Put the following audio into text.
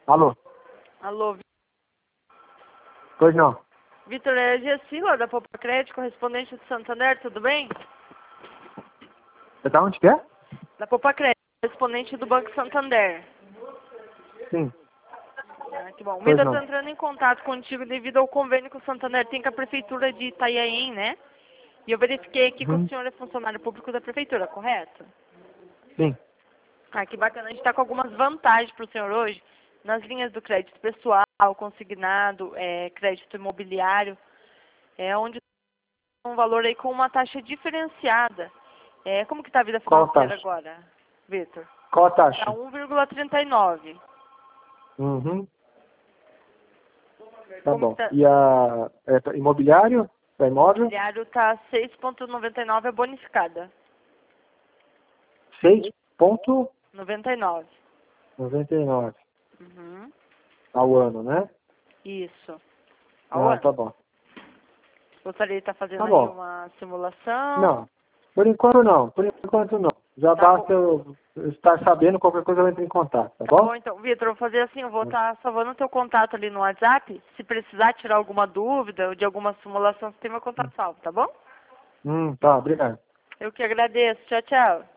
Alô? Alô, Pois não. Vitor, é a Gessila da Poupa Crédito, correspondente do Santander, tudo bem? Você tá onde que é? Da Poupa Crédito, correspondente do Banco Santander. Sim. Ah, que bom. O Pois Vitor não. está entrando em contato contigo devido ao convênio que o Santander tem com a Prefeitura de Itanhaém, né? E eu verifiquei aqui que o Uhum. senhor é funcionário público da Prefeitura, correto? Sim. Ah, que bacana. A gente está com algumas vantagens para o senhor hoje nas linhas do crédito pessoal, consignado, crédito imobiliário, onde um valor aí com uma taxa diferenciada. Como que está a vida Qual a financeira taxa? agora, Vitor? Qual a Está taxa? 1,39. Uhum. Tá Como que bom. tá? E a imobiliário? É imóvel? Imobiliário está 6,99 é bonificada. 6,99 99. Uhum. ao ano, né? Isso. Ao Ah, ano. tá bom. Gostaria de estar Tá fazendo aí bom. uma simulação. Não. Por enquanto não. Por enquanto não. Já Tá bom. basta eu estar sabendo, qualquer coisa eu entro em contato, tá Tá bom, bom? então. Vitor, eu vou fazer assim, eu vou estar salvando o teu contato ali no WhatsApp. Se precisar tirar alguma dúvida ou de alguma simulação, você tem meu contato salvo, tá bom? Tá, obrigado. Eu que agradeço. Tchau, tchau.